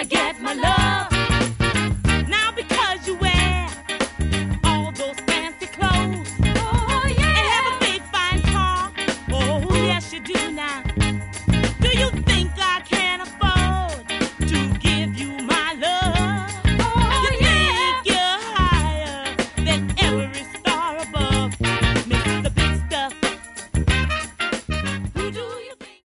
gonna get my love. Now because you wear all those fancy clothes, oh yeah, and have a big fine car, oh yes you do now. Do you